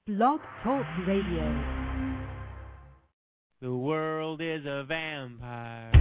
Blog Talk Radio. The world is a vampire.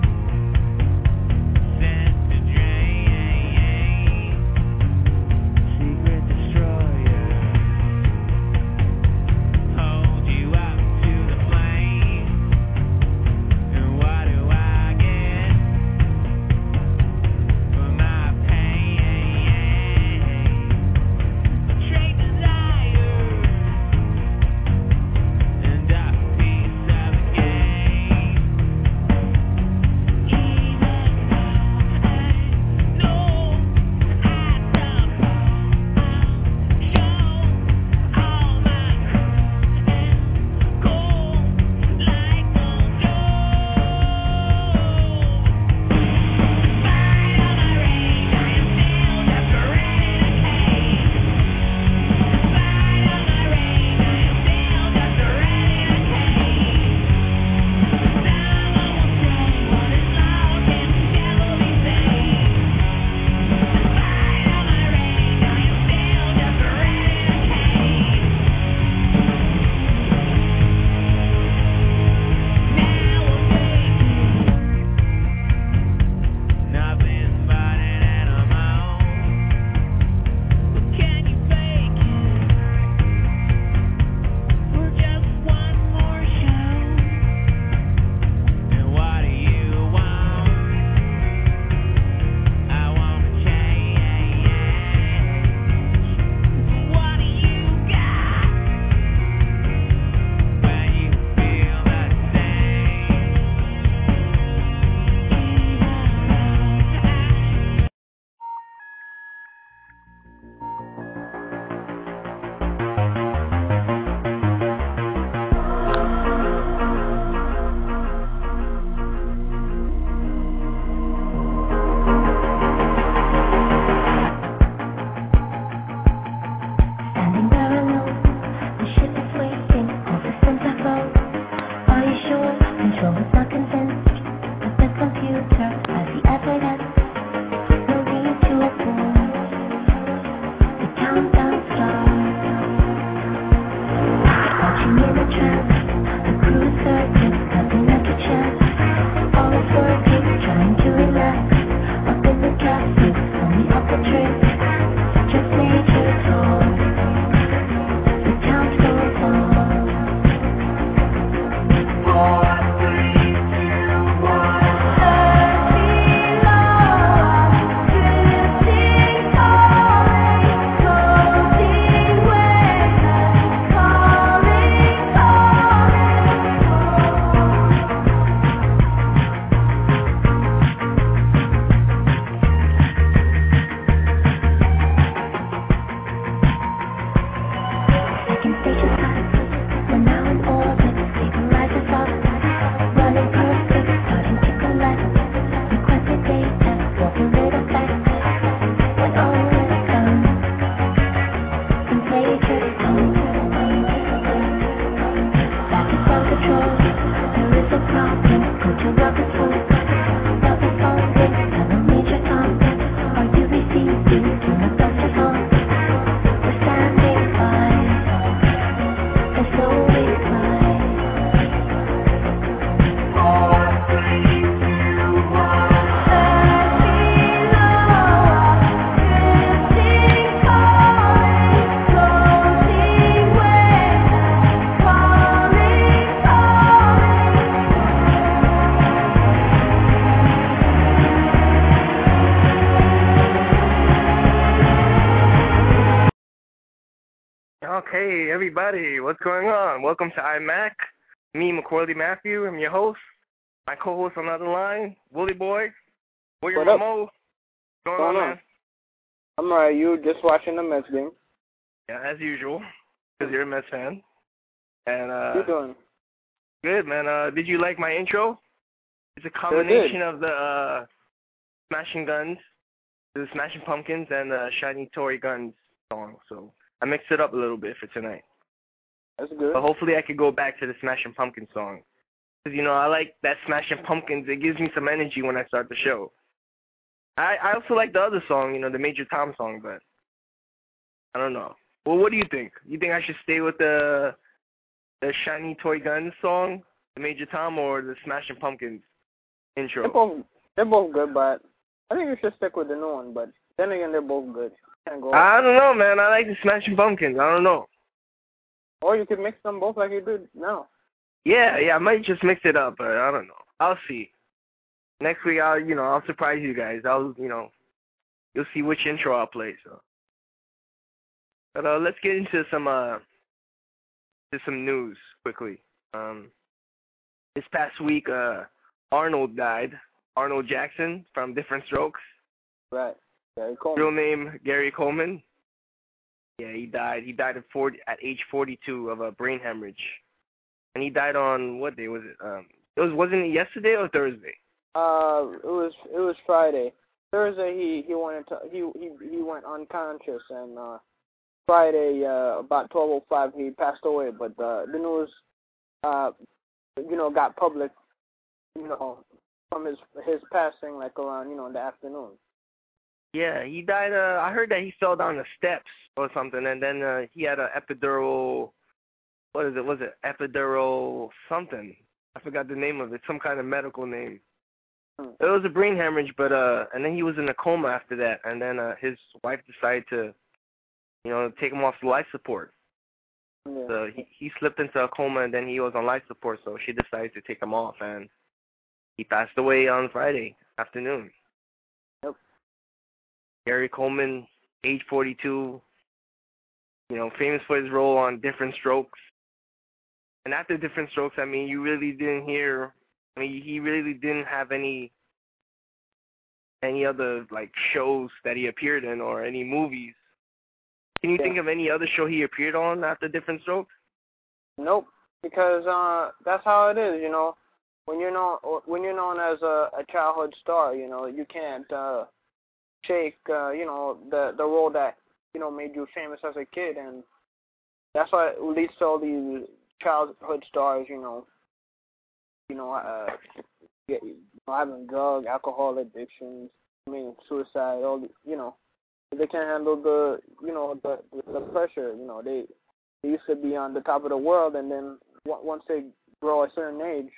Okay, everybody, what's going on? Welcome to iMac. Me, McCorley Matthew, I'm your host. My co-host on the other line, Wooly Boy. William Ramo. What's going on, man? I'm alright. You just watching the Mets game? Yeah, as usual, because you're a Mets fan. And How you doing? Good, man. Did you like my intro? It's a combination of the Smashing Guns, the Smashing Pumpkins, and the Shiny Toy Guns song. So I mixed it up a little bit for tonight. That's good. But hopefully I could go back to the Smashing Pumpkins song. Because, you know, I like that Smashing Pumpkins. It gives me some energy when I start the show. I also like the other song, you know, the Major Tom song, but I don't know. Well, what do you think? You think I should stay with the Shiny Toy Guns song, the Major Tom, or the Smashing Pumpkins intro? They're both good, but I think you should stick with the new one. But then again, they're both good. Can't go. I don't know, man. I like the Smashing Pumpkins. I don't know. Or you could mix them both like you did now. Yeah, I might just mix it up, but I don't know. I'll see. Next week, I'll surprise you guys. You'll see which intro I'll play. So, but let's get into some news quickly. This past week, Arnold died. Arnold Jackson from Different Strokes. Right. Gary Coleman. Real name Gary Coleman. Yeah, he died. He died at age 42 of a brain hemorrhage. And he died on what day was it? Wasn't it yesterday or Thursday? It was Friday. Thursday he went unconscious, and Friday about 12:05 he passed away. But the news got public, from his passing, like around in the afternoon. Yeah, he died. I heard that he fell down the steps or something, and then he had an epidural. What is it? Was it epidural something? I forgot the name of it. Some kind of medical name. It was a brain hemorrhage, but and then he was in a coma after that, and then his wife decided to, take him off the life support. Yeah. So he slipped into a coma, and then he was on life support, so she decided to take him off, and he passed away on Friday afternoon. Yep. Gary Coleman, age 42, famous for his role on Different Strokes. And after Different Strokes, you really didn't hear, he really didn't have any other, shows that he appeared in or any movies. Can you think of any other show he appeared on after Different Strokes? Nope, because that's how it is, When you're known as a childhood star, you can't shake, the role that, made you famous as a kid, and that's why it leads to all these childhood stars, having drug, alcohol addictions, suicide, all they can't handle the pressure, they used to be on the top of the world, and then once they grow a certain age,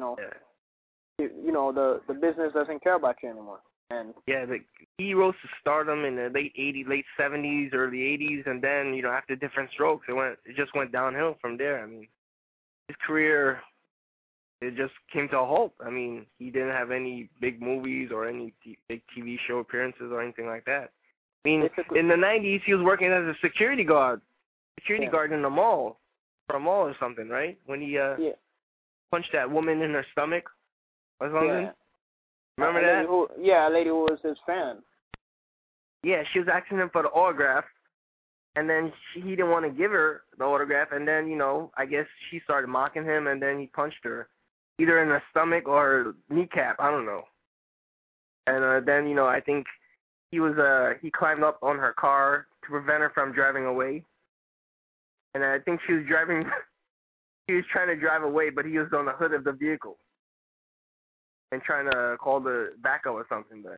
the business doesn't care about you anymore. And he rose to stardom in the late 80s, late 70s, early 80s, and then after Different Strokes, it just went downhill from there. His career, it just came to a halt. He didn't have any big movies or any big TV show appearances or anything like that. In the 90s, he was working as a security guard in a mall, for a mall or something, right? When he punched that woman in her stomach or something. Yeah. Remember that? A lady who was his fan. Yeah, she was asking him for the autograph, and then he didn't want to give her the autograph, and then, I guess she started mocking him, and then he punched her, either in the stomach or her kneecap, I don't know. And then, I think he climbed up on her car to prevent her from driving away. And I think she was trying to drive away, but he was on the hood of the vehicle and trying to call the backup or something. But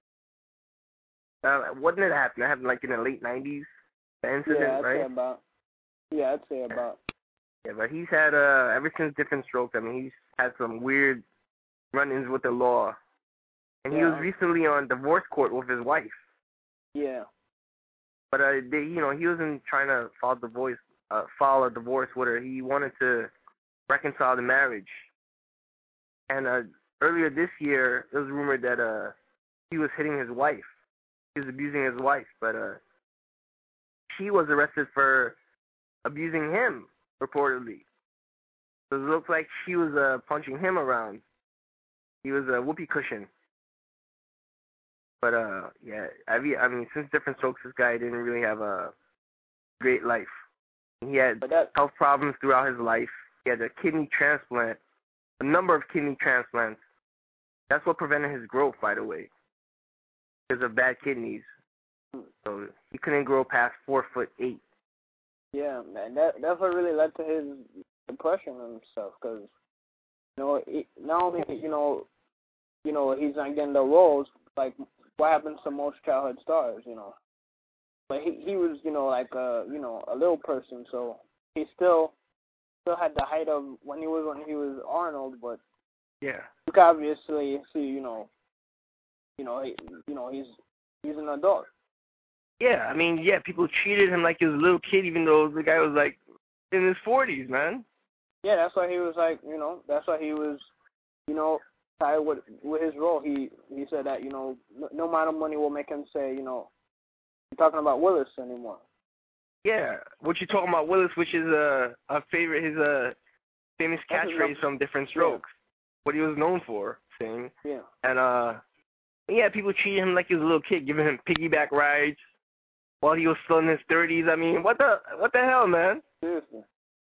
what did it happen? It happened in the late 90s, the incident, right? I'd say about. Yeah, but he's had, ever since Different Strokes, he's had some weird run-ins with the law. And he was recently on divorce court with his wife. Yeah. But, he wasn't trying to file a divorce with her. He wanted to reconcile the marriage. And earlier this year, it was rumored that he was hitting his wife. He was abusing his wife, but she was arrested for abusing him, reportedly. So it looks like she was punching him around. He was a whoopee cushion. But, since Different Strokes, this guy didn't really have a great life. He had health problems throughout his life. He had a kidney transplant, a number of kidney transplants. That's what prevented his growth, by the way, because of bad kidneys. So he couldn't grow past 4'8". Yeah, man, that's what really led to his depression and stuff. Because not only he's not getting the roles. Like, what happens to most childhood stars? but he was, you know, like a little person, so he still had the height of when he was Arnold, but yeah, you can obviously see, he's an adult. Yeah, I mean, yeah, people treated him like he was a little kid, even though the guy was like in his 40s, man. Yeah, that's why he was like, that's why he was, tired with his role. He said that, no amount of money will make him say, you're talking about Willis anymore. Yeah, what you talking about Willis, which is a favorite, his famous catchphrase from Different Strokes, what he was known for saying. Yeah. And yeah, people treated him like he was a little kid, giving him piggyback rides while he was still in his 30s. I mean, what the hell, man? Seriously.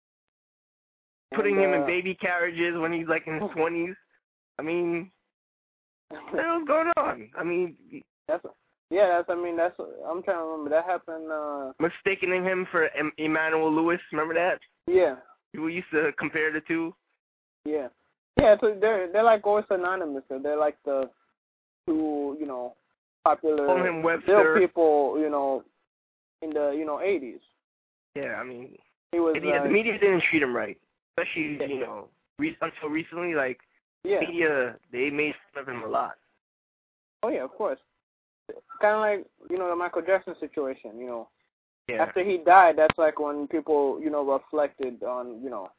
Putting him in baby carriages when he's like in his 20s. I mean, what the hell's going on? I mean, I'm trying to remember. That happened. Mistaking him for Emmanuel Lewis, remember that? Yeah. People used to compare the two. Yeah. Yeah, so they're like always synonymous. They're like the two, popular Call him Webster. still people, in the, 80s. Yeah, I mean, he was, the media didn't treat him right. Especially, until recently, like, media, they made fun of him a lot. Oh, yeah, of course. Kind of like, the Michael Jackson situation, Yeah. After he died, that's like when people, reflected on,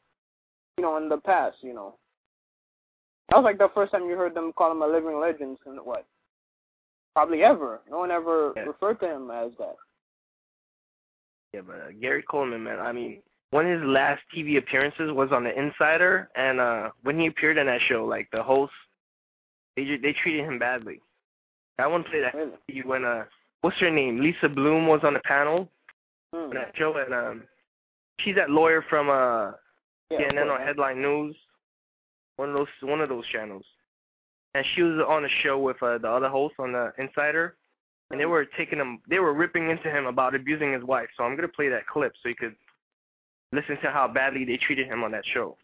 in the past, That was like the first time you heard them call him a living legend, and what? Probably ever. No one ever referred to him as that. Yeah, but Gary Coleman, man, I mean, one of his last TV appearances was on The Insider, and when he appeared on that show, like, the hosts, they treated him badly. I want to play that when, what's her name? Lisa Bloom was on the panel on that show, and she's that lawyer from CNN or Headline News, one of those channels. And she was on the show with the other hosts on The Insider, and they were ripping into him about abusing his wife. So I'm going to play that clip so you could listen to how badly they treated him on that show.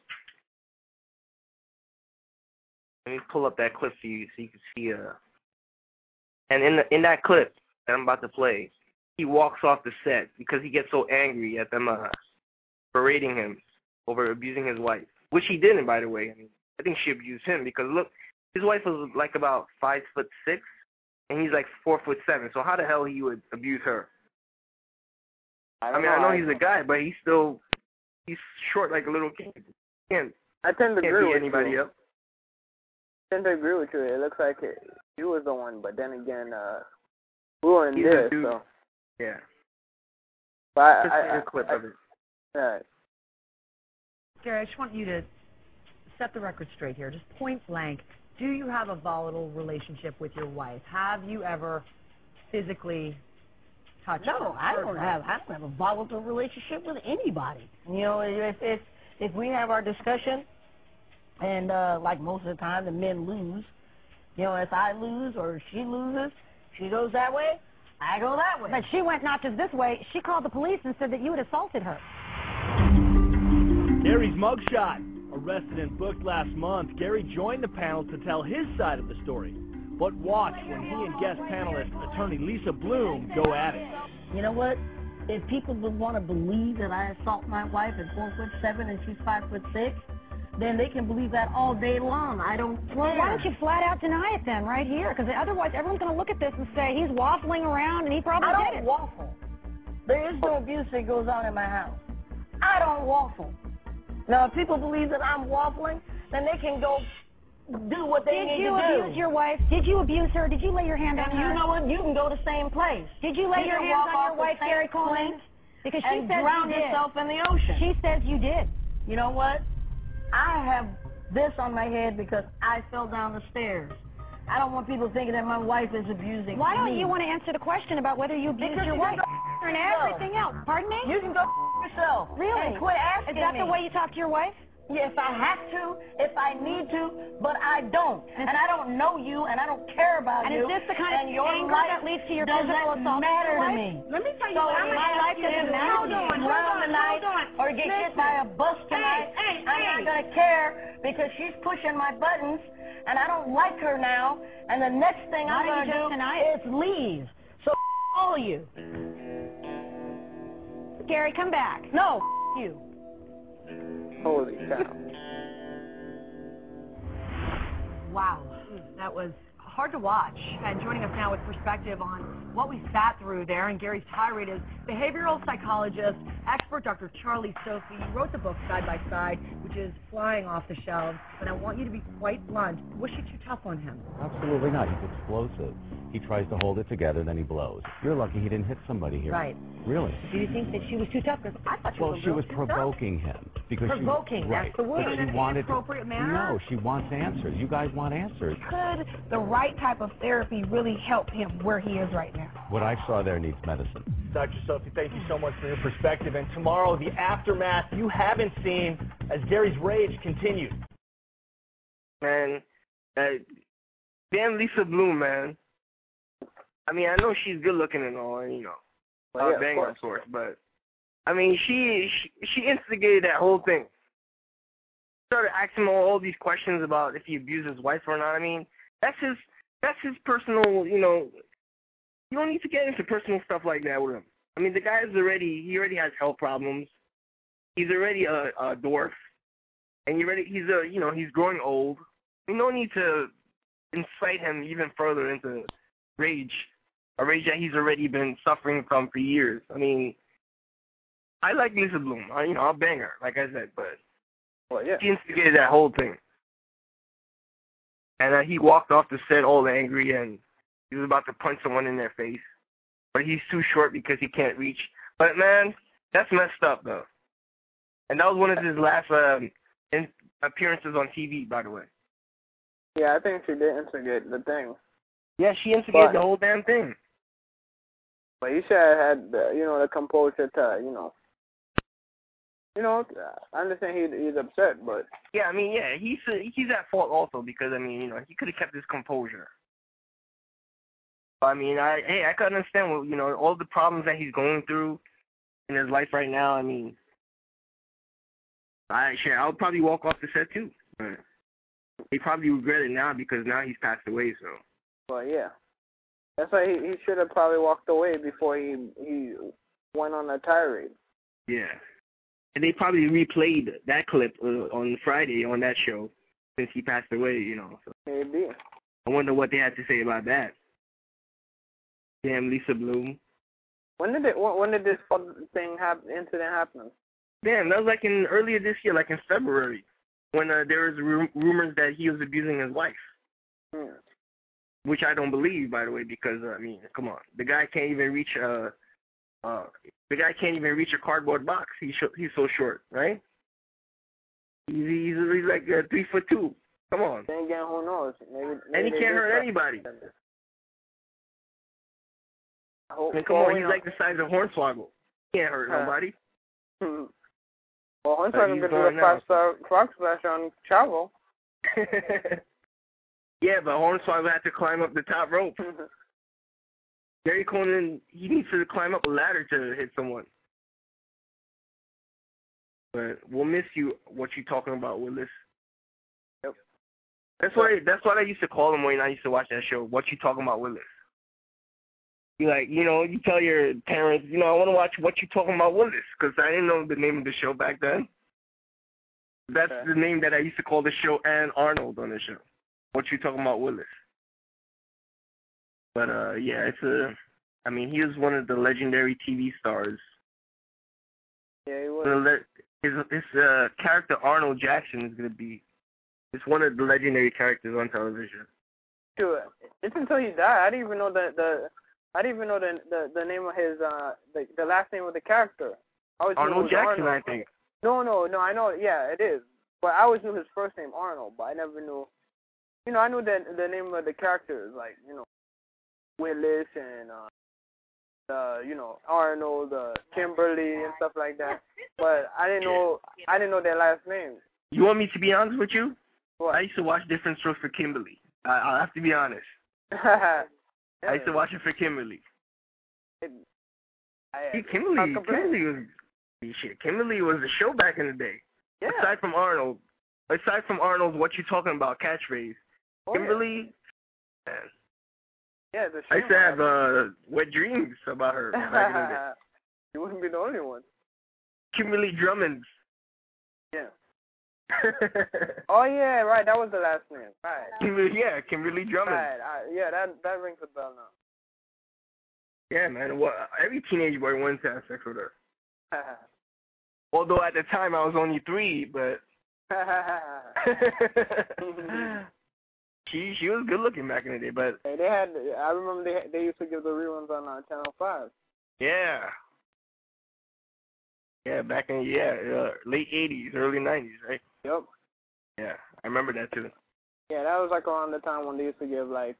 Let me pull up that clip for you so you can see. And in that clip that I'm about to play, he walks off the set because he gets so angry at them berating him over abusing his wife, which he didn't, by the way. I mean, I think she abused him because look, his wife was like about 5'6", and he's like 4'7". So how the hell he would abuse her? I know he's a guy, but he's short like a little kid. I tend to agree with anybody you. Up. I tend to agree with you. It looks like you was the one, but then again, we were in this, so. Yeah. But a clip of it. All right. Gary, I just want you to set the record straight here, just point blank. Do you have a volatile relationship with your wife? Have you ever physically touched her? No, I don't have a volatile relationship with anybody. If we have our discussion, and like most of the time the men lose, if I lose or she loses, she goes that way, I go that way. But she went not just this way. She called the police and said that you had assaulted her. Gary's mugshot. Arrested and booked last month, Gary joined the panel to tell his side of the story. But watch when he and guest panelist attorney Lisa Bloom go at it. You know what? If people would want to believe that I assault my wife at 4'7" and she's 5'6", then they can believe that all day long. I don't care. Well, why don't you flat out deny it then, right here? Because otherwise everyone's going to look at this and say he's waffling around and he probably did it. I don't waffle. There is no abuse that goes on in my house. I don't waffle. Now, if people believe that I'm waffling, then they can go do what they need to do. Did you abuse your wife? Did you abuse her? Did you lay your hand on her? You know what? You can go the same place. Did you lay your hands on your wife, Gary Coleman? Because she says drown yourself in the ocean. She says you did. You know what? I have this on my head because I fell down the stairs. I don't want people thinking that my wife is abusing me. Why don't you want to answer the question about whether you abused your wife and everything else? Pardon me? You can go yourself. Really? And quit asking me. Is that the way you talk to your wife? Yeah, if I have to, if I need to, but I don't. And I don't know you, and I don't care about you. And is this the kind of anger that leads to your physical assault? Matter to me. Let me tell you, my life doesn't matter to me. Drown tonight, or get hit by a bus tonight. I'm not gonna care because she's pushing my buttons, and I don't like her now. And the next thing I'm gonna do is leave. So all of you. Gary, come back. No, you. Holy cow. Wow, that was hard to watch. And joining us now with perspective on what we sat through there and Gary's tirade is behavioral psychologist, expert Dr. Charlie Sophie. You wrote the book Side by Side, which is flying off the shelves. And I want you to be quite blunt. Was she too tough on him? Absolutely not. He's explosive. He tries to hold it together, then he blows. You're lucky he didn't hit somebody here. Right. Really? Do you think that she was too tough? Because I thought she Well, was she was provoking him. Because provoking, she, that's right. the word. But In she an wanted inappropriate manner? No, she wants answers. You guys want answers. Could the right type of therapy really help him where he is right now? What I saw there needs medicine. Dr. Sophie, thank you so much for your perspective. And tomorrow, the aftermath you haven't seen as Gary's rage continues. Man, damn Lisa Bloom, man. I mean, I know she's good looking and all, and, you know, Well, yeah, bang of of course, but I mean, she instigated that whole thing. Started asking him all these questions about if he abused his wife or not. I mean, that's his personal, you know. You don't need to get into personal stuff like that with him. I mean, the guy's he already has health problems. He's already a dwarf, and he's growing old. You no need to incite him even further into rage, a rage that he's already been suffering from for years. I mean, I like Lisa Bloom. I'll bang her, like I said, but she instigated that whole thing. And he walked off the set all angry, and he was about to punch someone in their face. But he's too short because he can't reach. But, man, that's messed up, though. And that was one of his last appearances on TV, by the way. Yeah, I think she did instigate the thing. Yeah, she instigated the whole damn thing. But he should have had, the composure to, I understand he's upset, but... Yeah, I mean, yeah, he's at fault also because, I mean, he could have kept his composure. But, I mean, I can understand, all the problems that he's going through in his life right now. I mean, I'll probably walk off the set too. But he probably regret it now because now he's passed away, so... Well, yeah. That's why he should have probably walked away before he went on a tirade. Yeah. And they probably replayed that clip on Friday on that show since he passed away, So. Maybe. I wonder what they had to say about that. Damn Lisa Bloom. When did this incident happen? Damn, that was like earlier this year, like in February, when there was rumors that he was abusing his wife. Which I don't believe, by the way, because I mean, come on, the guy can't even reach a cardboard box. He's so short, right? He's like 3'2". Come on. Then again, who knows? Maybe and he can't hurt anybody. I mean, come on, he's like the size of Hornswoggle. He can't hurt nobody. Well, Hornswoggle could do a 5-star frog splash on Chavo. Yeah, but Hornswoggle had to climb up the top rope. Gary Conan, he needs to climb up a ladder to hit someone. But we'll miss you. What you talking about, Willis? Yep. That's what I used to call him when I used to watch that show. What you talking about, Willis? You tell your parents, I want to watch What You Talking About, Willis, because I didn't know the name of the show back then. That's the name that I used to call the show and Arnold on the show. What You Talking About, Willis. But, yeah, he was one of the legendary TV stars. Yeah, he was. His character, Arnold Jackson, is going to be, it's one of the legendary characters on television. Sure. It's until he died. I didn't even know the name of his, the last name of the character. Arnold Jackson, I think. No, I know, yeah, it is. But I always knew his first name, Arnold, but I never knew, I knew the name of the characters, like, Willis and, Arnold, Kimberly and stuff like that. But I didn't know their last names. You want me to be honest with you? What? I used to watch Different Strokes for Kimberly. I'll have to be honest. I used to watch it for Kimberly. Kimberly was the show back in the day. Yeah. Aside from Arnold's What You Talking About catchphrase, Kimberly, man. Yeah, I used to have wet dreams about her back in the day. You wouldn't be the only one. Kimberly Drummond. Yeah. Oh yeah, right. That was the last name. Right. Kimberly Drummond. Right. Yeah, that rings a bell now. Yeah, man. Well, every teenage boy wants to have sex with her. Although at the time I was only 3, but she was good looking back in the day. But hey, I remember they used to give the reruns on Channel 5. Yeah. Yeah, back in late 80s, early 90s, right? Yep. Yeah, I remember that too. Yeah, that was like around the time when they used to give what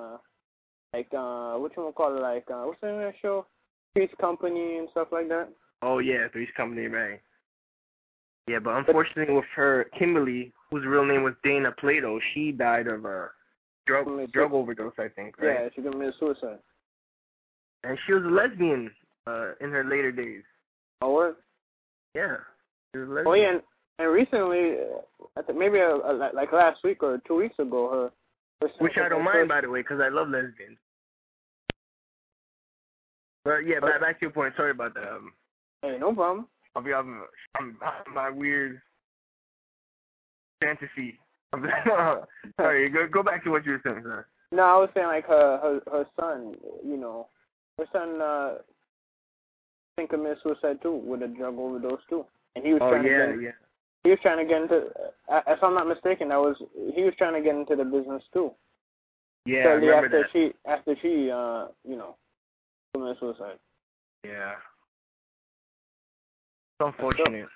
you call it, what's the name of that show? Three's Company and stuff like that. Oh yeah, Three's Company, right? Yeah, but unfortunately with her, Kimberly, whose real name was Dana Plato, she died of a drug overdose, I think, right? Yeah, she committed suicide. And she was a lesbian in her later days. Oh, what? Yeah, she was a lesbian. Oh yeah, and recently, I think maybe like last week or 2 weeks ago, her which I don't mind, by the way, because I love lesbians. But yeah, back to your point. Sorry about that. Hey, no problem. I'm my weird fantasy. Sorry, go back to what you were saying, sir. No, I was saying like her son. Her son I think committed suicide too with a drug overdose too, and he was He was trying to get into, if I'm not mistaken, he was trying to get into the business too. Yeah, I remember that. After she committed suicide. Yeah. It's unfortunate.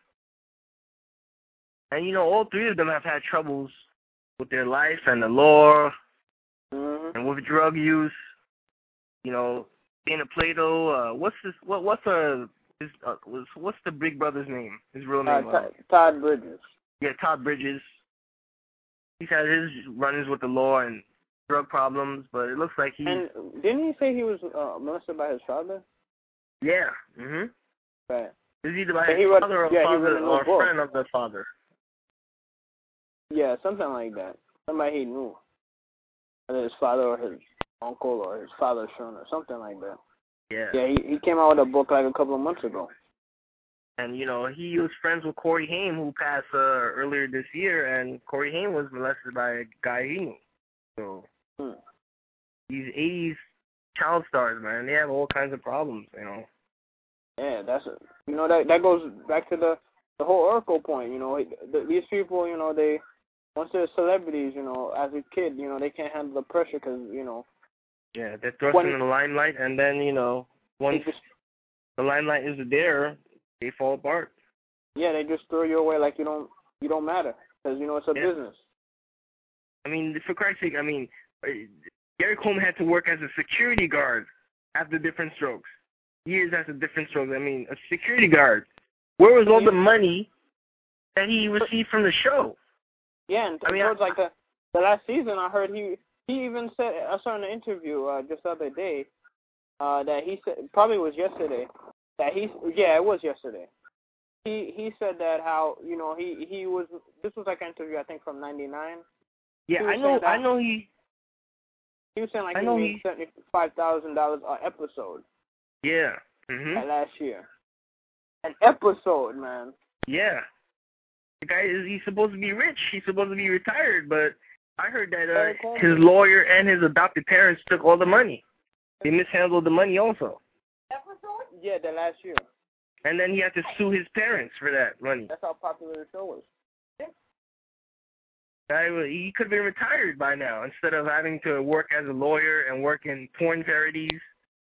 And all 3 of them have had troubles with their life and the law, and with drug use. Dana Plato. What's the big brother's name? His real name? Todd Bridges. Yeah, Todd Bridges. He's had his run-ins with the law and drug problems, but it looks like And didn't he say he was molested by his father? Yeah. Mhm. Right. Is he either by his father or a friend of the father? Yeah, something like that. Somebody he knew. Either his father or his uncle or his father's son or something like that. Yeah. Yeah, he came out with a book like a couple of months ago. And, he was friends with Corey Haim, who passed earlier this year, and Corey Haim was molested by a guy he knew. So, these 80s child stars, man, they have all kinds of problems, Yeah, that's it. That goes back to the whole Urkel point. These people, they once they're celebrities, as a kid, they can't handle the pressure because, Yeah, they're thrust in the limelight, and then, once the limelight isn't there, they fall apart. Yeah, they just throw you away like you don't matter because it's a business. I mean, for Christ's sake, Gary Coleman had to work as a security guard after Different Strokes. Years after Different Strokes. A security guard. Where was all the money that he received from the show? Yeah, and towards like the last season, I heard he even said, I saw in an interview just the other day that he said, probably was yesterday, it was yesterday. He said that how he was, this was like an interview I think from '99. Yeah, I know he was saying like he made $75,000 an episode. Yeah. Last year. An episode, man. Yeah. The guy he's supposed to be rich. He's supposed to be retired, but I heard that his lawyer and his adopted parents took all the money. They mishandled the money also. Episode? Yeah, the last year. And then he had to sue his parents for that money. That's how popular the show was. He could have been retired by now instead of having to work as a lawyer and work in porn parodies.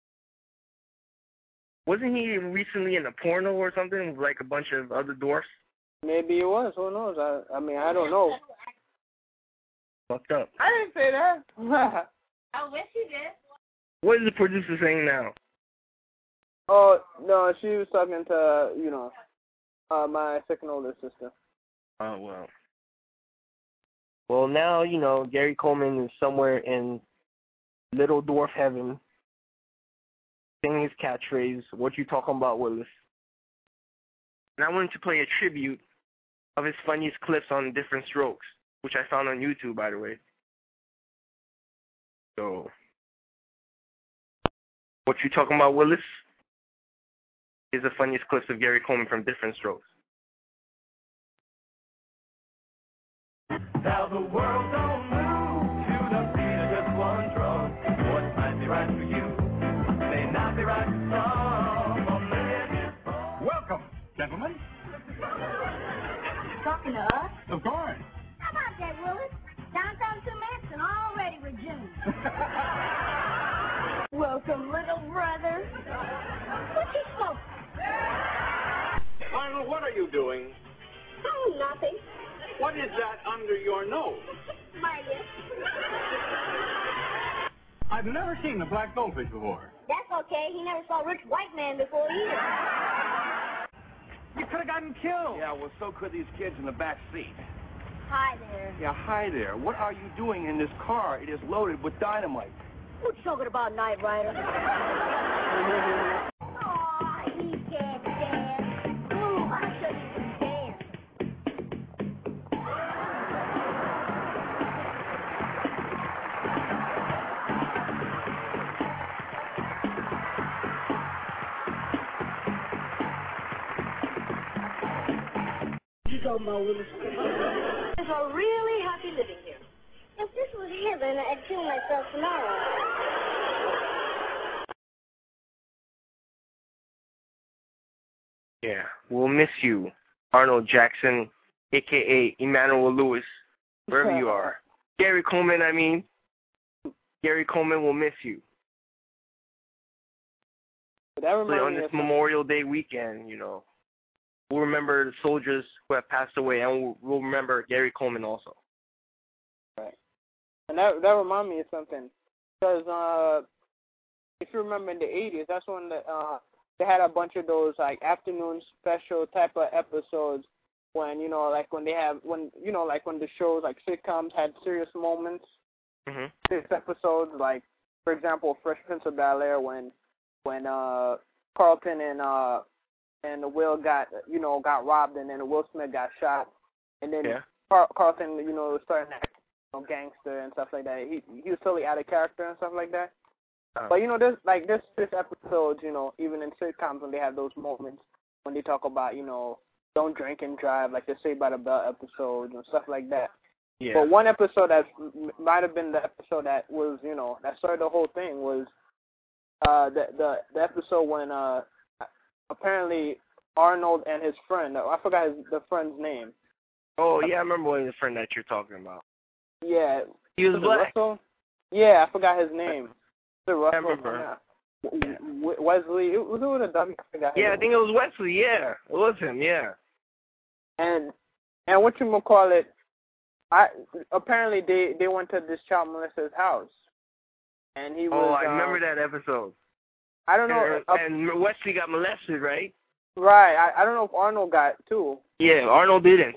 Wasn't he recently in a porno or something with like a bunch of other dwarfs? Maybe he was. Who knows? I don't know. Fucked up. I didn't say that. I wish you did. What is the producer saying now? Oh, no, she was talking to, my second older sister. Oh, well. Well, now, Gary Coleman is somewhere in Little Dwarf Heaven, saying his catchphrase, "What you talking about, Willis?" And I wanted to play a tribute of his funniest clips on Different Strokes, which I found on YouTube, by the way. So, what you talking about, Willis? Here's the funniest clips of Gary Coleman from Different Strokes. Now the world don't move to the beat of just one drum. What might be right for you may not be right for some. A million. Welcome, gentlemen. Talking to us? Of course. How about that, Willis? Downtown 2 minutes and already resumed. Welcome, little brother. What you smoking? Arnold, what are you doing? Oh, nothing. What is that under your nose? My lips. I've never seen a black goldfish before. That's okay. He never saw a rich white man before either. You could have gotten killed. Yeah, well, so could these kids in the back seat. Hi there. Yeah, hi there. What are you doing in this car? It is loaded with dynamite. What you talking about, Knight Rider? Aw, he can't dance. Ooh, I'll show you some dance. You go, Mo Willis. It's a really happy living here. If this was heaven, I'd kill myself tomorrow. Yeah, we'll miss you, Arnold Jackson, a.k.a. Emmanuel Lewis, wherever you are. Gary Coleman, I mean. Gary Coleman will miss you. That reminds on me this of Memorial Day weekend, you know, we'll remember the soldiers who have passed away, and we'll remember Gary Coleman also. Right. And that reminds me of something. Because if you remember in the 80s, that's when they had a bunch of those, like, afternoon special type of episodes when, you know, like when the shows, like sitcoms had serious moments. Mm-hmm. Serious episodes, like, for example, Fresh Prince of Bel-Air when Carlton and Will got robbed, and then Will Smith got shot, and then Carlton, was starting to act gangster and stuff like that. He was totally out of character and stuff like that. But this episode, even in sitcoms when they have those moments when they talk about don't drink and drive, like the Saved by the Bell episodes and stuff like that. Yeah. But one episode that might have been the episode that was that started the whole thing was the episode when apparently Arnold and his friend, I forgot the friend's name. Oh yeah, I remember one of the friend that you're talking about. Yeah. He was black. Russell? Yeah, I forgot his name. Russell, I remember. Wesley. Who was a W? I forgot. Yeah, I think it was Wesley. Yeah, it was him. Yeah. And what you call it? Apparently they went to this child molester's house, and he was. Oh, I remember that episode. I don't know. And Wesley got molested, right? Right. I don't know if Arnold got too. Yeah, Arnold didn't.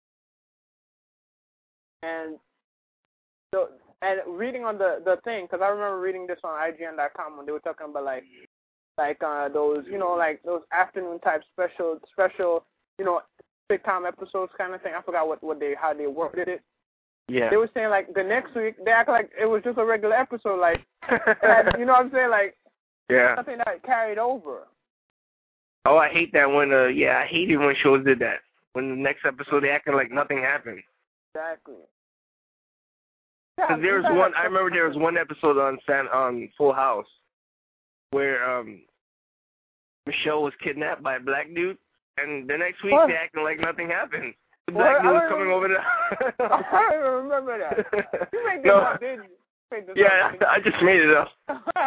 And so, and reading on the thing, because I remember reading this on IGN.com when they were talking about like those like those afternoon type special sitcom episodes kind of thing. I forgot how they worded it. Yeah. They were saying like the next week they act like it was just a regular episode, like and, you know what I'm saying, like something that carried over. Oh, I hate that when I hate it when shows did that. When the next episode they acting like nothing happened. Exactly. Because I remember there was one episode on Full House where Michelle was kidnapped by a black dude, and the next week they acting like nothing happened. The black dude was coming over the. I don't remember that. You made this up, didn't you? Yeah, I just made it up.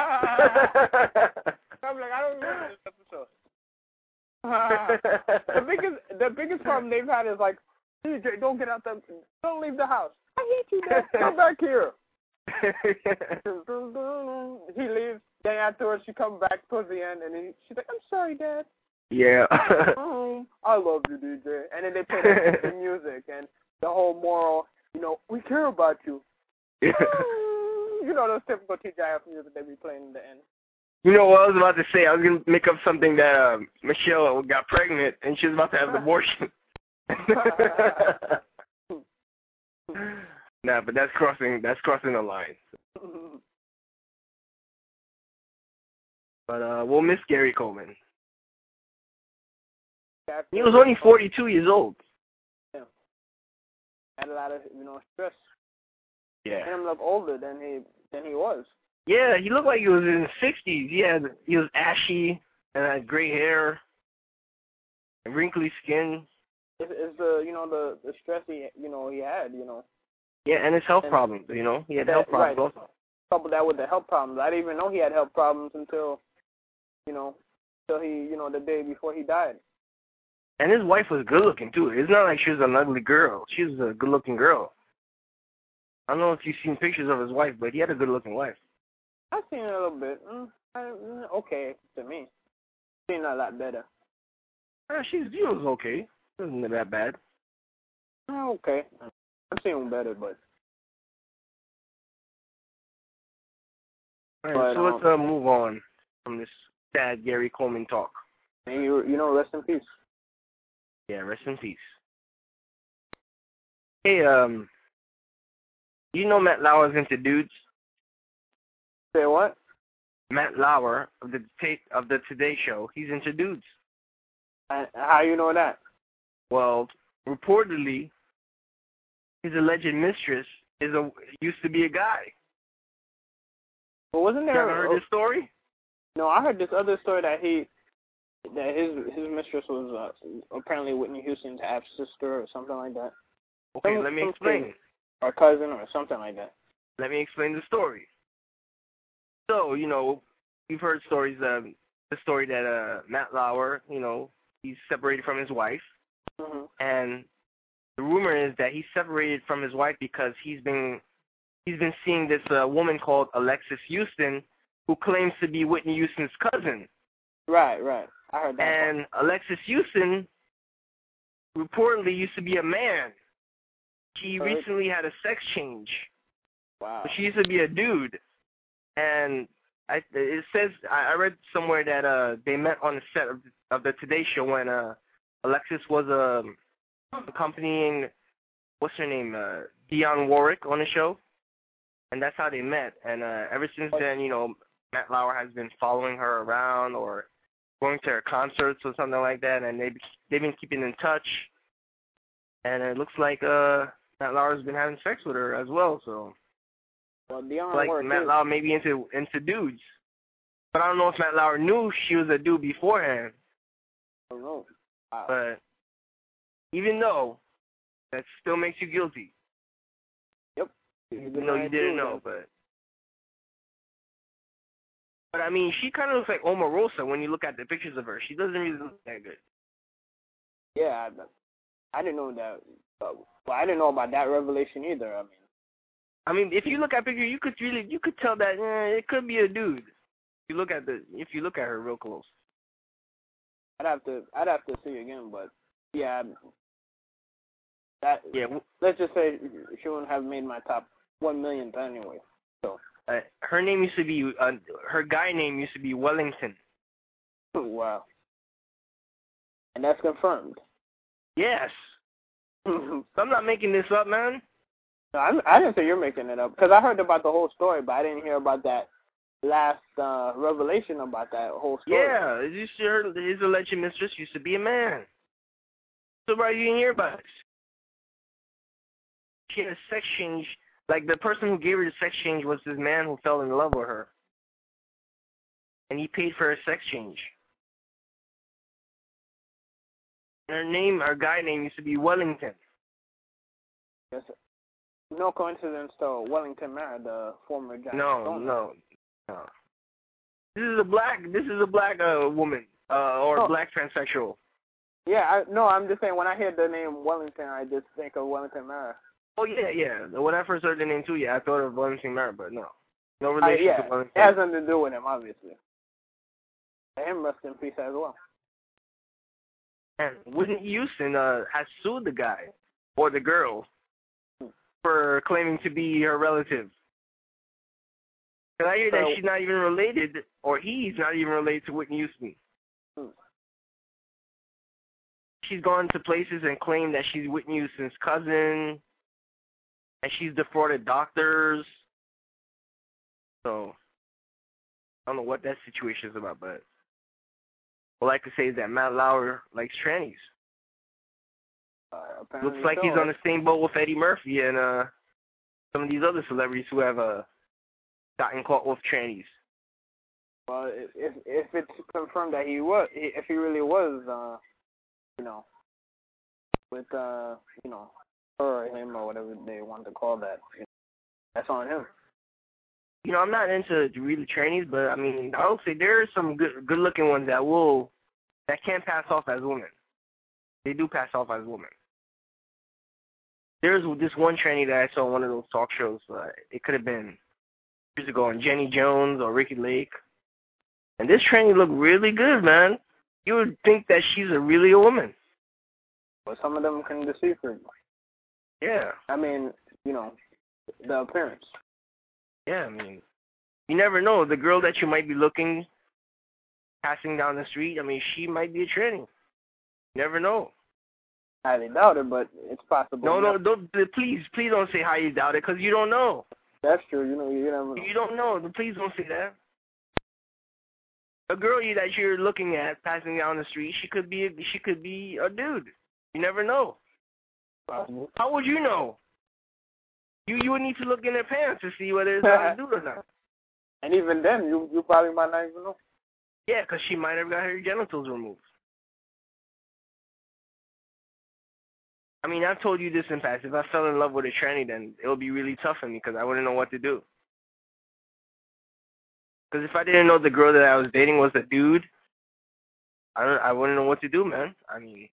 I'm like, I don't remember this episode. The biggest problem they've had is like, DJ, don't leave the house. I hate you, Dad. Come back here. He leaves. Then afterwards, she comes back towards the end, and she's like, I'm sorry, Dad. Yeah. I love you, DJ. And then they play the music and the whole moral, we care about you. Yeah. Those typical TGIF music they be playing in the end. You know what I was about to say? I was going to make up something that Michelle got pregnant, and she was about to have an abortion. Nah, but that's crossing the line. But we'll miss Gary Coleman. He was only 42 years old. Yeah. Had a lot of, stress. Yeah. Made him look older than he was. Yeah, he looked like he was in his 60s. He was ashy and had gray hair and wrinkly skin. It's the stress he had. Yeah, and his health problems. He had health problems also. Couple that with the health problems. I didn't even know he had health problems until he, the day before he died. And his wife was good looking too. It's not like she was an ugly girl. She was a good looking girl. I don't know if you've seen pictures of his wife, but he had a good looking wife. I've seen it a little bit. Okay to me. Seen a lot better. She was okay. It wasn't that bad. Okay. I've seen better, but. All right, so let's move on from this sad Gary Coleman talk. And rest in peace. Yeah, rest in peace. Hey, you know Matt Lauer's into dudes? Say what? Matt Lauer of the Today Show. He's into dudes. How you know that? Well, reportedly, his alleged mistress used to be a guy. Well, wasn't there? You ever heard this story? No, I heard this other story that his mistress was apparently Whitney Houston's half sister or something like that. Okay, let me explain. Or cousin or something like that. Let me explain the story. So, you've heard stories, the story that Matt Lauer, he's separated from his wife. Mm-hmm. And the rumor is that he's separated from his wife because he's been seeing this woman called Alexis Houston, who claims to be Whitney Houston's cousin. Right. I heard that. And Alexis Houston reportedly used to be a man. She recently had a sex change. Wow. But she used to be a dude. And it says, I read somewhere that they met on the set of the Today Show when Alexis was accompanying, what's her name, Dionne Warwick on the show. And that's how they met. And ever since then, Matt Lauer has been following her around or going to her concerts or something like that. And they've been keeping in touch. And it looks like Matt Lauer's been having sex with her as well. So, well, Dionne like Warwick Matt Lauer maybe into dudes. But I don't know if Matt Lauer knew she was a dude beforehand. I don't know. Wow. But even though, that still makes you guilty. Yep. Even though you didn't know, but I mean, she kind of looks like Omarosa when you look at the pictures of her. She doesn't really look that good. Yeah, I didn't know that. Well, I didn't know about that revelation either. I mean, if you look at picture, you could tell that it could be a dude. If you look at her real close. I'd have to see again, but yeah. Let's just say she wouldn't have made my top 1 millionth anyway. So. Her name used to be her guy name used to be Wellington. Wow. And that's confirmed. Yes. I'm not making this up, man. No, I didn't say you're making it up because I heard about the whole story, but I didn't hear about that last revelation about that whole story. Yeah, his alleged mistress used to be a man. So why you didn't hear about it? She had a sex change. Like, the person who gave her the sex change was this man who fell in love with her. And he paid for her sex change. And her guy name used to be Wellington. Yes. No coincidence, though. Wellington married the former Jack. No. This is a black woman, or black transsexual. Yeah, I'm just saying, when I hear the name Wellington, I just think of Wellington Mara. Oh, yeah. When I first heard the name, too, I thought of Wellington Mara, but no. No relation to Wellington. It has nothing to do with him, obviously. And rest in peace as well. And Whitney Houston has sued the guy, or the girl, for claiming to be her relative. And I hear that she's not even related, or he's not even related to Whitney Houston. She's gone to places and claimed that she's Whitney Houston's cousin, and she's defrauded doctors. So, I don't know what that situation is about, but all I could say is that Matt Lauer likes trannies. Looks like he's on the same boat with Eddie Murphy and some of these other celebrities who have gotten caught with trannies. Well, if it's confirmed that if he really was, you know, with you know, her or him or whatever they want to call that, you know, that's on him. You know, I'm not into really trannies, but I mean, I would say there are some good-looking ones that can pass off as women. They do pass off as women. There's this one tranny that I saw on one of those talk shows. It could have been years ago on Jenny Jones or Ricky Lake. And this tranny looked really good, man. You would think that she's really a woman. But some of them can deceive her. Yeah. I mean, you know, the appearance. Yeah, I mean, you never know. The girl that you might be passing down the street, I mean, she might be a tranny. You never know. I highly doubt it, but it's possible. No, please don't say how you doubt it, because you don't know. That's true. You know, you never know. You don't know. Please don't say that. A girl that you're looking at passing down the street, she could be a dude. You never know. Possible. How would you know? You would need to look in their pants to see whether it's a dude or not. And even then, you probably might not even know. Yeah, because she might have got her genitals removed. I mean, I've told you this in the past. If I fell in love with a tranny, then it would be really tough for me because I wouldn't know what to do. Because if I didn't know the girl that I was dating was a dude, I wouldn't know what to do, man. I mean,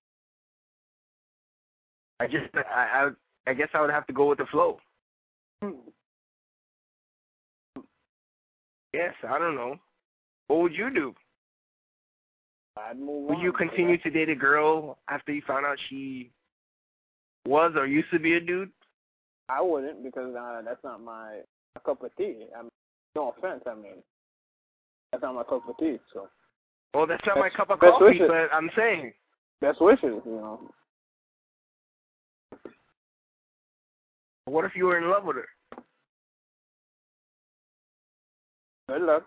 I guess I would have to go with the flow. Yes, I don't know. What would you do? I'd move Would on. you continue to date a girl after you found out she was or used to be a dude? I wouldn't, because that's not my cup of tea. No offense, I mean, that's not my cup of tea. So. Well, that's not my cup of coffee, wishes. but I'm saying. Best wishes, you know. What if you were in love with her? Good luck.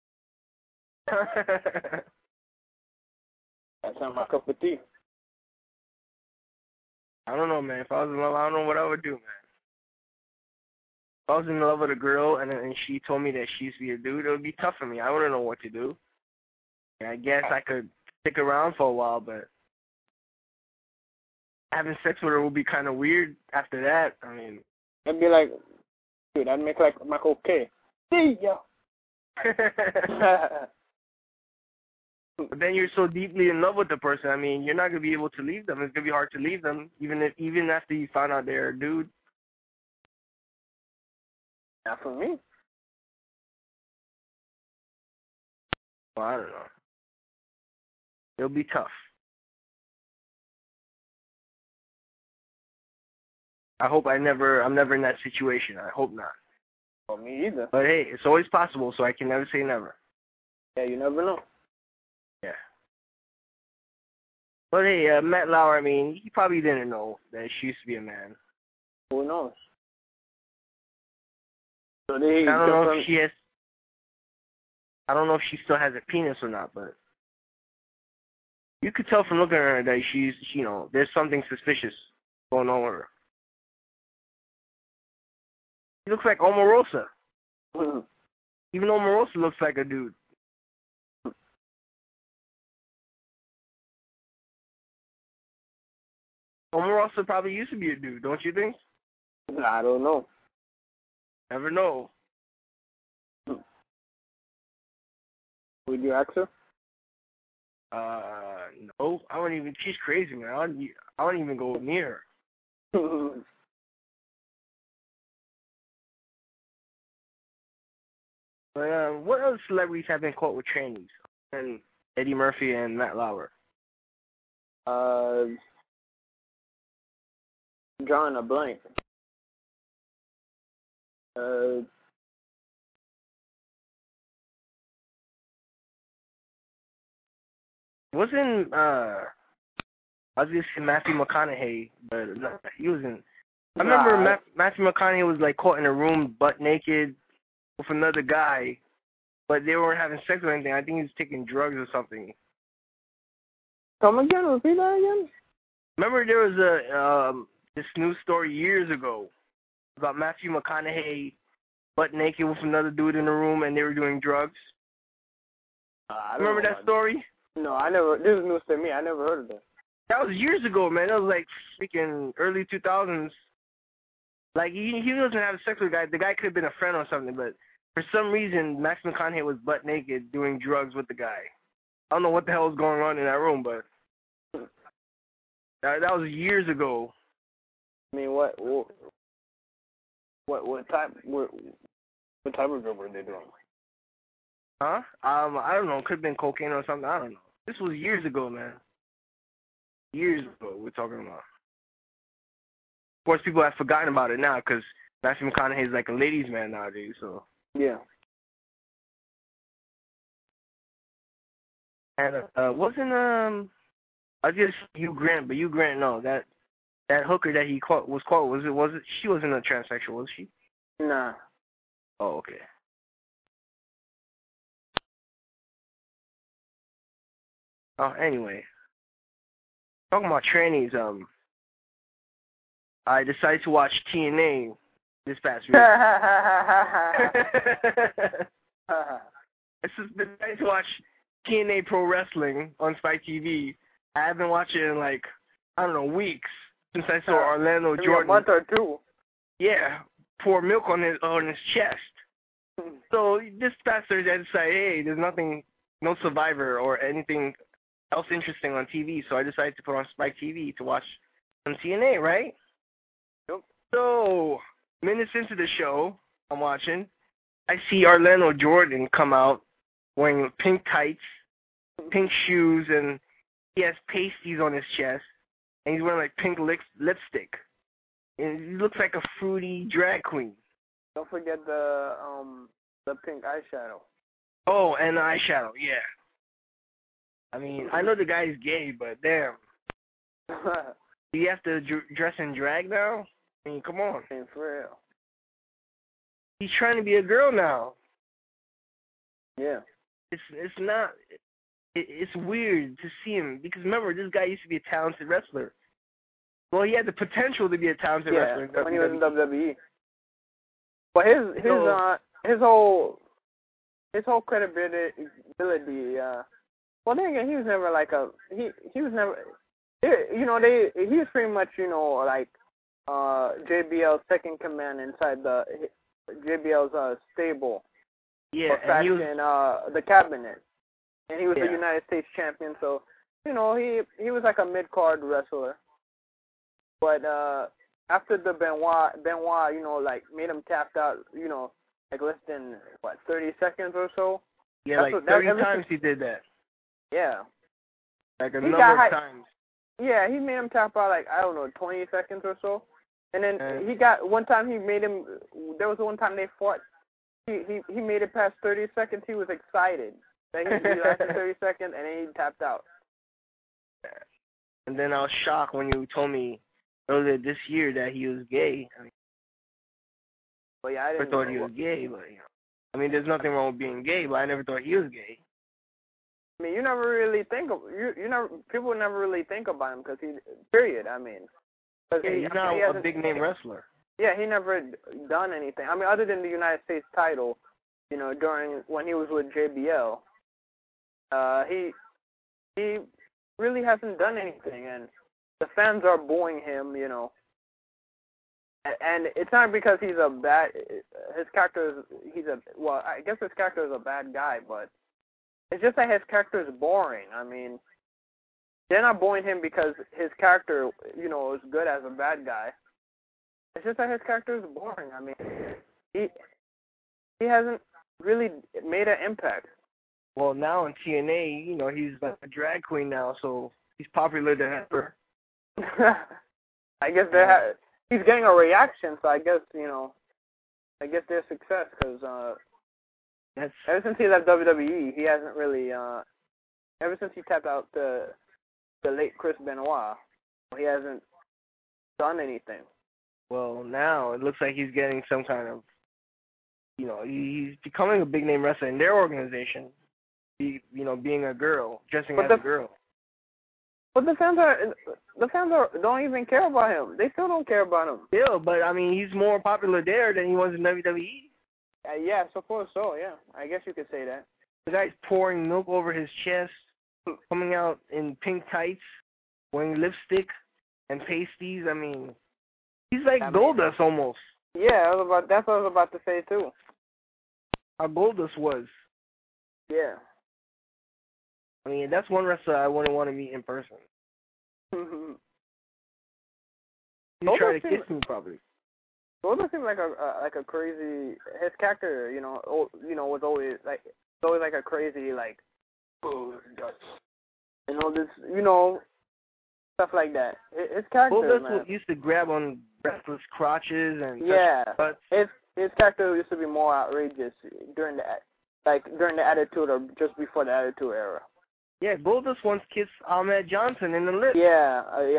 That's not my cup of tea. I don't know, man. If I was in love, I don't know what I would do, man. If I was in love with a girl and she told me that she used to be a dude, it would be tough for me. I wouldn't know what to do. And I guess I could stick around for a while, but having sex with her would be kind of weird after that. I mean, I'd be like, dude, I'd make like okay. See ya. But then you're so deeply in love with the person. I mean, you're not gonna be able to leave them. It's gonna be hard to leave them, even after you find out they're a dude. Not for me. Well, I don't know. It'll be tough. I hope I'm never in that situation. I hope not. Well, me either. But hey, it's always possible, so I can never say never. Yeah, you never know. Yeah. But hey, Matt Lauer, I mean, he probably didn't know that she used to be a man. Who knows? So I don't know if she has. I don't know if she still has a penis or not, but you could tell from looking at her that she's, you know, there's something suspicious going on with her. She looks like Omarosa. Even Omarosa looks like a dude. Omarosa probably used to be a dude, don't you think? I don't know. Never know. Would you ask her? No. I wouldn't even. She's crazy, man. I wouldn't even go near her. But what other celebrities have been caught with trannies? And Eddie Murphy and Matt Lauer. Drawing a blank. Wasn't I was just saying Matthew McConaughey, but no, he wasn't. I remember Matthew McConaughey was like caught in a room butt naked with another guy, but they weren't having sex or anything. I think he was taking drugs or something. Come again? Repeat that again? Remember there was a this news story years ago about Matthew McConaughey butt naked with another dude in the room and they were doing drugs? Remember that story? No, I never. This is news to me. I never heard of that. That was years ago, man. That was like freaking early 2000s. Like, he doesn't have sex with the guy. The guy could have been a friend or something, but for some reason, Max McConaughey was butt naked doing drugs with the guy. I don't know what the hell was going on in that room, but that was years ago. I mean, what type of drug were they doing? Huh? I don't know. Could have been cocaine or something. I don't know. This was years ago, man. Years ago, we're talking about. Of course, people have forgotten about it now because Matthew McConaughey is like a ladies' man nowadays. So yeah. And wasn't I just Hugh Grant, but Hugh Grant, no, that hooker that he was she wasn't a transsexual, was she? Nah. Oh, okay. Oh, anyway, talking about trannies, I decided to watch TNA this past week. I decided to watch TNA Pro Wrestling on Spike TV. I haven't watched it in like, I don't know, weeks since I saw Orlando Jordan. A month or two. Yeah, pour milk on his chest. So this past Thursday I decided, hey, there's no Survivor or anything else interesting on TV, so I decided to put on Spike TV to watch some TNA, right? Yep. So, minutes into the show I'm watching, I see Orlando Jordan come out wearing pink tights, pink shoes, and he has pasties on his chest, and he's wearing like pink lipstick. And he looks like a fruity drag queen. Don't forget the pink eyeshadow. Oh, and the eyeshadow, yeah. I mean, I know the guy's gay, but damn. Do you have to dress in drag now? I mean, come on. I mean, for real. He's trying to be a girl now. Yeah. It's not. It's weird to see him because remember, this guy used to be a talented wrestler. Well, he had the potential to be a talented wrestler. Yeah, when he was in WWE. But his whole credibility. Well, then again, he was never like he was never. You know, he was pretty much, you know, like JBL's second command inside the JBL's stable. Yeah, and he was the cabinet, and he was the United States champion. So, you know, he was like a mid-card wrestler. But after the Benoit, you know, like made him tapped out, you know, like less than 30 seconds or so. Yeah, like 30 times he did that. Yeah. Like a number of times. Yeah, he made him tap out like, I don't know, 20 seconds or so. And then he got, one time he made him, there was one time they fought, he made it past 30 seconds, he was excited. Then he lasted 30 seconds and then he tapped out. And then I was shocked when you told me earlier this year that he was gay. I mean, well, yeah, I never thought he was gay, but, you know. I mean, there's nothing wrong with being gay, but I never thought he was gay. I mean, you never really think of people never really think about him because period. I mean, he's not a big name wrestler. Yeah, he never done anything. I mean, other than the United States title, you know, during when he was with JBL, he really hasn't done anything, and the fans are booing him, you know. And it's not because he's a bad. His character is I guess his character is a bad guy, but. It's just that his character is boring. I mean, they're not booing him because his character, you know, is good as a bad guy. It's just that his character is boring. I mean, he hasn't really made an impact. Well, now in TNA, you know, he's like a drag queen now, so he's popular than ever. I guess he's getting a reaction, so I guess, you know, there's success because ever since he left WWE, he hasn't really, ever since he tapped out the late Chris Benoit, he hasn't done anything. Well, now it looks like he's getting some kind of, you know, he's becoming a big name wrestler in their organization, you know, being a girl, dressing as a girl. But the fans don't even care about him. They still don't care about him. Still, but I mean, he's more popular there than he was in WWE. Yeah, suppose so. Yeah, I guess you could say that. The guy's pouring milk over his chest, coming out in pink tights, wearing lipstick and pasties. I mean, he's like Goldust almost. Yeah, that's what I was about to say too. How Goldust was. Yeah. I mean, that's one wrestler I wouldn't want to meet in person. You try to kiss me, probably. Goldust seemed like a crazy. His character, was always like a crazy like, this, stuff like that. His character, Goldust used to grab on wrestlers' crotches and touch butts. His character used to be more outrageous during the Attitude or just before the Attitude era. Yeah, Goldust once kissed Ahmed Johnson in the lips. Yeah,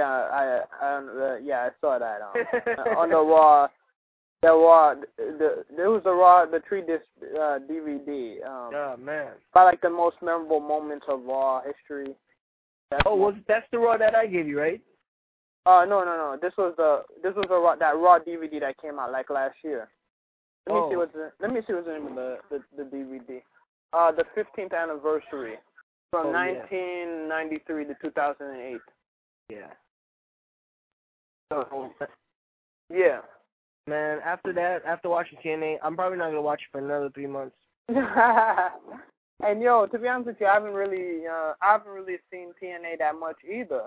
I saw that on the Raw. There was the 3-disc DVD. Oh man! By like the most memorable moments of Raw history. That's the Raw that I gave you, right? No. This was that Raw DVD that came out like last year. Let me see what's the name of the DVD. The 15th anniversary from 1993 to 2008. Yeah. Yeah. Man, after watching TNA, I'm probably not gonna watch it for another 3 months. And yo, to be honest with you, I haven't really seen TNA that much either.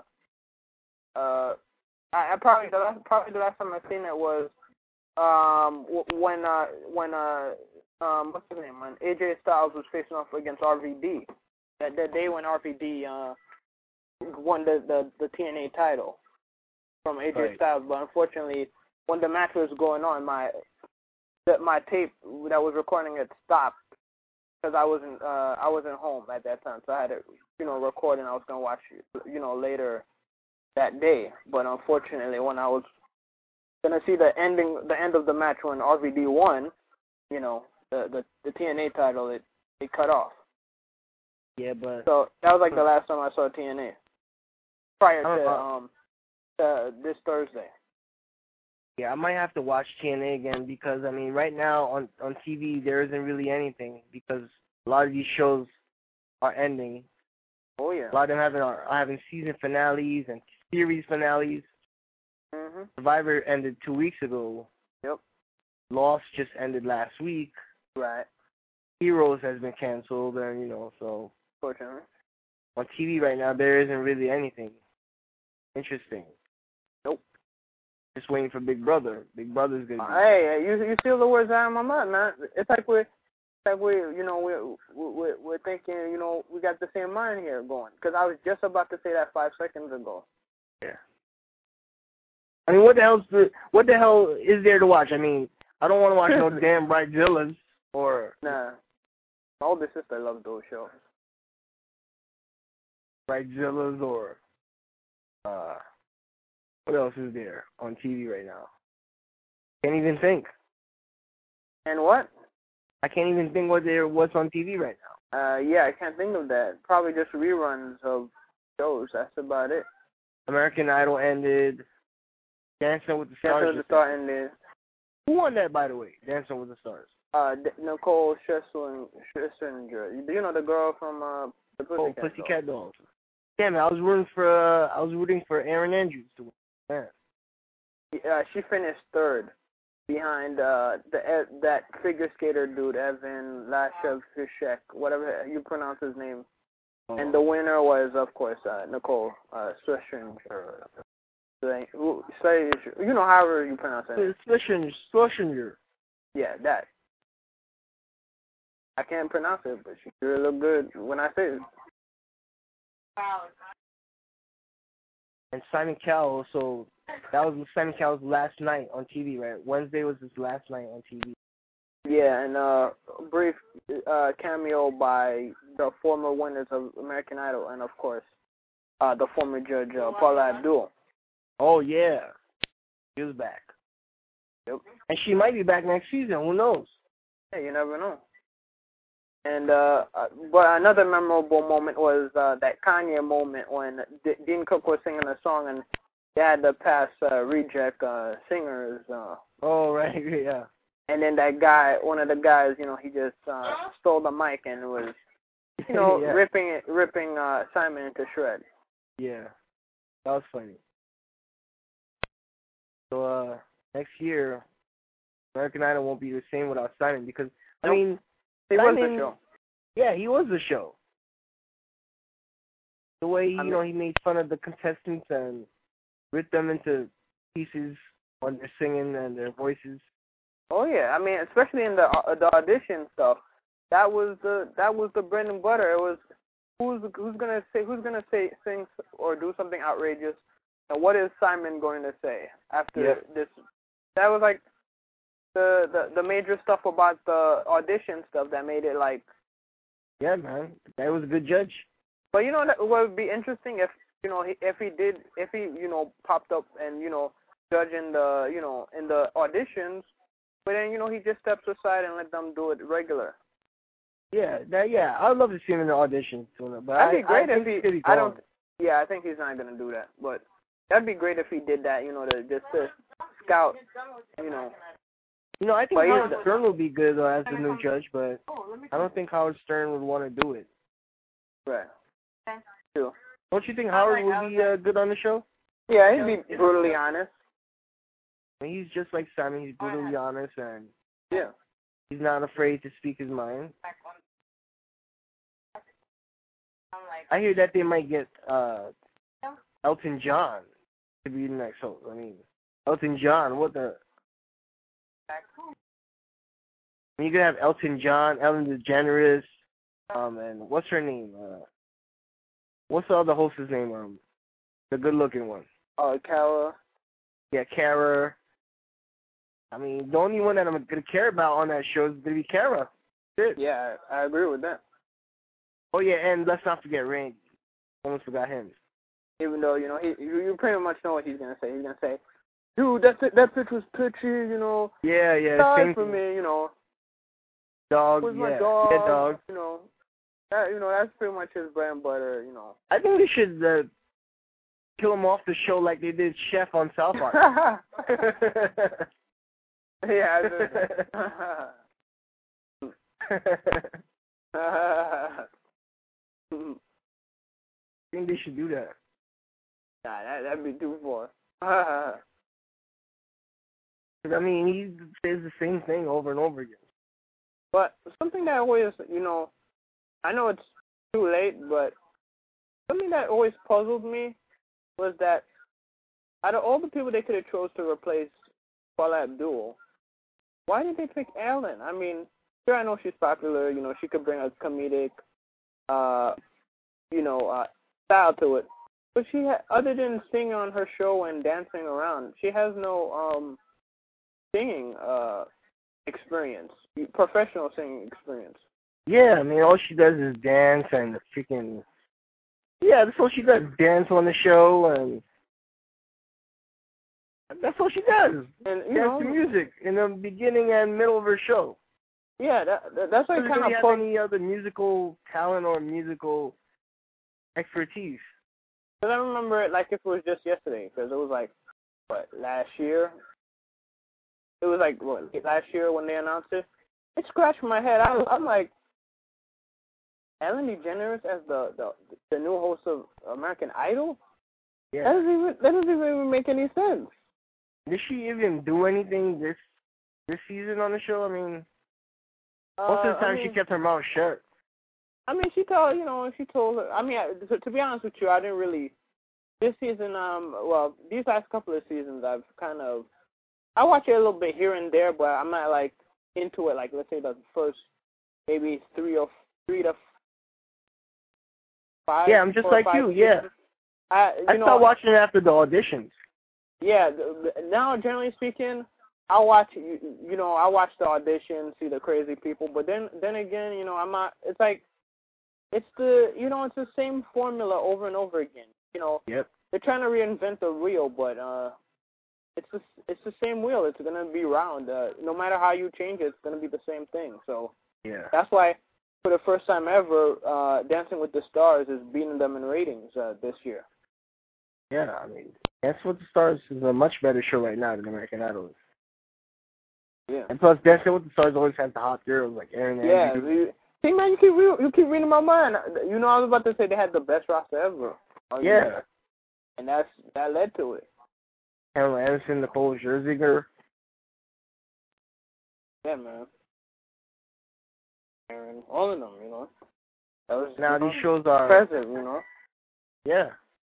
I probably the last time I seen it was when what's his name, when AJ Styles was facing off against RVD. That day when RVD won the TNA title from AJ Styles, but unfortunately, when the match was going on, my tape that was recording it stopped because I wasn't home at that time, so I had to record and I was gonna watch it later that day. But unfortunately, when I was gonna see the end of the match when RVD won, the TNA title, it cut off. Yeah, but so that was like the last time I saw TNA prior to this Thursday. Yeah, I might have to watch TNA again because, I mean, right now on TV there isn't really anything because a lot of these shows are ending. Oh, yeah. A lot of them are having season finales and series finales. Mm-hmm. Survivor ended 2 weeks ago. Yep. Lost just ended last week. Right. Heroes has been canceled, and, so... Fortunately. On TV right now, there isn't really anything interesting. Nope. Just waiting for Big Brother. Big Brother's gonna be... Hey, you steal the words out of my mouth, man. It's like we're thinking, we got the same mind here going. Because I was just about to say that 5 seconds ago. Yeah. I mean, what the hell is there to watch? I mean, I don't want to watch no damn Bridezillas or... Nah. My older sister loves those shows. Bridezillas or... what else is there on TV right now? Can't even think. And what? I can't even think what's on TV right now. Yeah, I can't think of that. Probably just reruns of shows. That's about it. American Idol ended. Dancing with the Stars. Dancing with the Stars ended. Who won that, by the way? Dancing with the Stars. Nicole Scherzinger. You know the girl from the Pussycat Dolls. Damn it! I was rooting for Erin Andrews to win. Man. She finished third, behind that figure skater dude, Evan Lashevchik, whatever you pronounce his name. Oh. And the winner was, of course, Nicole Scherzinger. However you pronounce it. Scherzinger. Yeah, that. I can't pronounce it, but she sure look good when I say it. And Simon Cowell, so that was Simon Cowell's last night on TV, right? Wednesday was his last night on TV. Yeah, and brief cameo by the former winners of American Idol, and of course, the former judge Paula Abdul. Oh yeah, she was back. Yep. And she might be back next season. Who knows? Hey, you never know. And but another memorable moment was that Kanye moment when Dean Cook was singing a song and they had to pass reject singers. Oh, right, yeah. And then that guy, one of the guys, he just stole the mic and was, Yeah. ripping Simon into shreds. Yeah, that was funny. So next year, American Idol won't be the same without Simon because I mean, he was Simon, the show. Yeah, he was the show. The way he made fun of the contestants and ripped them into pieces on their singing and their voices. Oh yeah, I mean, especially in the audition stuff, that was the bread and butter. It was who's gonna sing or do something outrageous, and what is Simon going to say after this? That was like the major stuff about the audition stuff that made it like. Yeah, man, that was a good judge. But that would be interesting if if he popped up and judging the in the auditions, but then he just steps aside and let them do it regular. Yeah, I'd love to see him in the auditions too. But that'd be great if he. I think he's not gonna do that, but that'd be great if he did that. To scout. I think Howard Stern would be good as the new judge, but I don't think Howard Stern would want to do it. Right. True. Don't you think Howard would be good on the show? Yeah, he'd be brutally honest. He's just like Simon. He's brutally honest, and he's not afraid to speak his mind. I hear that they might get Elton John to be the next host. I mean, Elton John, what the... You could have Elton John, Ellen DeGeneres, and what's her name? What's the other host's name? The good-looking one. Cara. Yeah, Cara. I mean, the only one that I'm gonna care about on that show is gonna be Cara. That's it. Yeah, I agree with that. Oh yeah, and let's not forget Randy. Almost forgot him. Even though you pretty much know what he's gonna say. He's gonna say, "Dude, that pitch was pitchy, Yeah. Sorry for me, Dog. Where's yeah. my dog? Yeah, dog. That's pretty much his bread and butter. I think they should kill him off the show like they did Chef on South Park. Yeah. I think they should do that. Nah, that'd be too far. I mean, he says the same thing over and over again. But something that always, I know it's too late, but something that always puzzled me was that out of all the people they could have chose to replace Paula Abdul, why did they pick Ellen? I mean, sure, I know she's popular. She could bring a comedic, style to it. But she, other than singing on her show and dancing around, she has no singing experience, professional singing experience. Yeah, I mean, all she does is dance and freaking... Yeah, that's all she does, dance on the show, and that's all she does. And dance to music in the beginning and middle of her show. Yeah, that's like kind of have any other musical talent or musical expertise. Because I remember it like if it was just yesterday, because it was like, last year? It was like, last year when they announced it? It scratched my head. I'm like, Ellen DeGeneres as the new host of American Idol? Yeah. That doesn't even make any sense. Did she even do anything this season on the show? I mean, most of the time she kept her mouth shut. I mean, she told her. I mean, to be honest with you, I didn't really. This season, these last couple of seasons, I watch it a little bit here and there, but I'm not like into it. Like, let's say the first maybe 3 to 5. Yeah, I'm just like you. Yeah, I started watching it after the auditions. Yeah, now generally speaking, I watch I watch the auditions, see the crazy people, but then again, I'm not. It's like it's the same formula over and over again. Yep. They're trying to reinvent the wheel, but it's the same wheel. It's gonna be round. No matter how you change it, it's gonna be the same thing. So yeah, that's why for the first time ever, Dancing with the Stars is beating them in ratings this year. Yeah, I mean, Dancing with the Stars is a much better show right now than American Idol is. Yeah. And plus, Dancing with the Stars always has the hot girls like Aaron Andrews. See, man, you keep reading my mind. You know, I was about to say they had the best roster ever. Yeah. And that led to it. Cameron Anderson, Nicole Scherzinger. Yeah, man. And all of them, you know. That was, now these shows are impressive, you know. Yeah.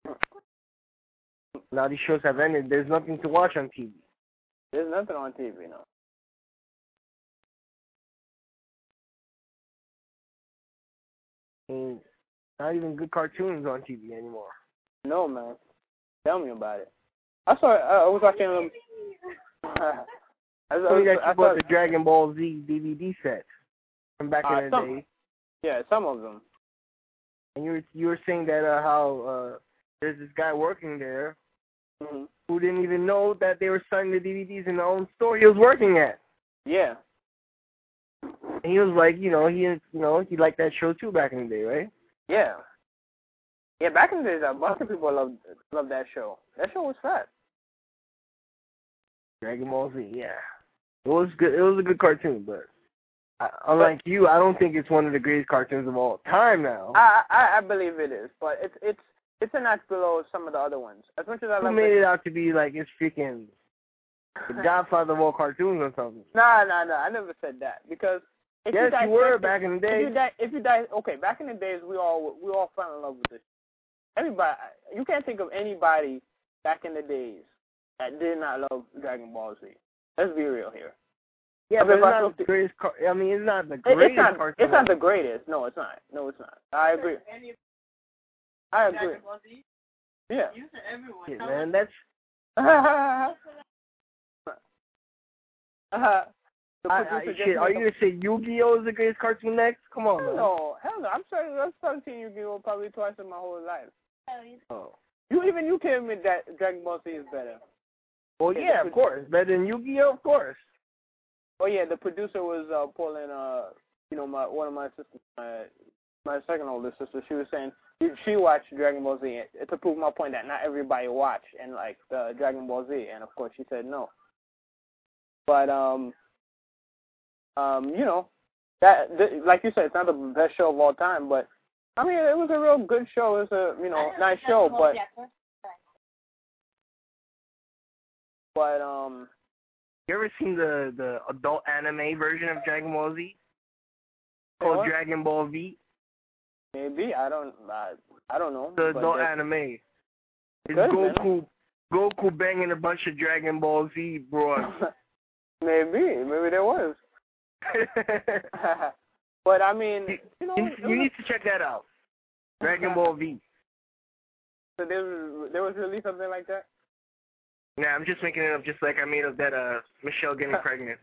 Now these shows have ended. There's nothing to watch on TV. There's nothing on TV now. And not even good cartoons on TV anymore. No, man. Tell me about it. I was watching them. I bought the Dragon Ball Z DVD set from back in the day. Yeah, some of them. And you were saying that how there's this guy working there who didn't even know that they were selling the DVDs in their own store he was working at. Yeah. And he was like, he liked that show too back in the day, right? Yeah. Yeah, back in the days, a bunch of people loved that show. That show was fat. Dragon Ball Z, yeah. It was good. It was a good cartoon, but unlike you, I don't think it's one of the greatest cartoons of all time now. I believe it is, but it's a notch below some of the other ones. As much as I love Who made it out to be like it's freaking the Godfather of all cartoons or something? No, I never said that because yes, you were back in the day. Okay, back in the days, we all fell in love with this. Everybody, you can't think of anybody back in the days that did not love Dragon Ball Z. Let's be real here. Yeah, but it's not the greatest. It's not the greatest cartoon. It's not the greatest. No, it's not. I agree. Yeah. Yeah, man, that's. Shit, are you gonna say Yu-Gi-Oh is the greatest cartoon next? Come on, man. No, hell no. I'm starting seeing Yu-Gi-Oh probably twice in my whole life. Oh. You can admit that Dragon Ball Z is better. Well, yeah, of course. Better than Yu-Gi-Oh, of course. Oh yeah, the producer was pulling one of my sisters, my second oldest sister. She was saying she watched Dragon Ball Z to prove my point that not everybody watched and like Dragon Ball Z, and of course she said no. But like you said, it's not the best show of all time, but I mean it was a real good show. It was a nice show, but you ever seen the adult anime version of Dragon Ball Z? Called Dragon Ball V? Maybe. I don't know. The adult anime. It's Goku banging a bunch of Dragon Ball Z bros. Maybe there was. But I mean, you need to check that out. Dragon Ball V. So there was really something like that? Nah, I'm just making it up, just like I made up that Michelle getting pregnant.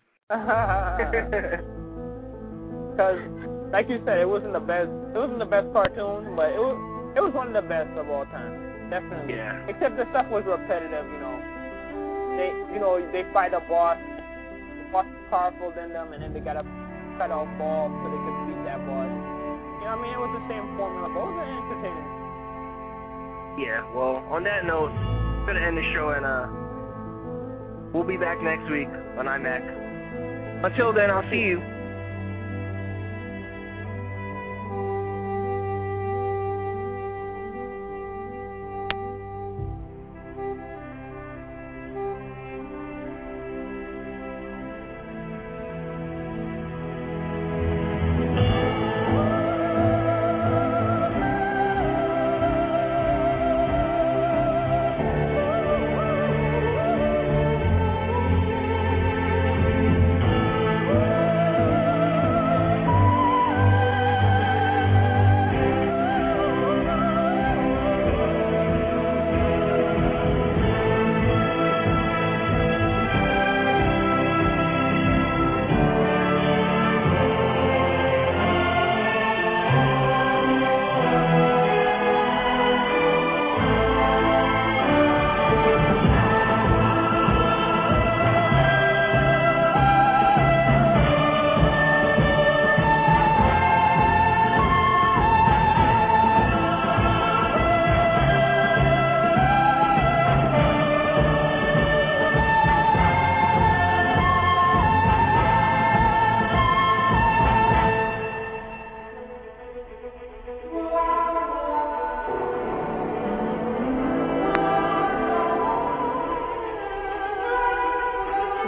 Because, like you said, it wasn't the best. It wasn't the best cartoon, but it was one of the best of all time, definitely. Yeah. Except the stuff was repetitive, They fight a boss. The boss is powerful than them, and then they gotta cut off balls so they could beat that boss. It was the same formula, but it was entertaining. Yeah. Well, on that note, I'm gonna end the show, and we'll be back next week on iMac. Until then, I'll see you.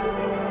you.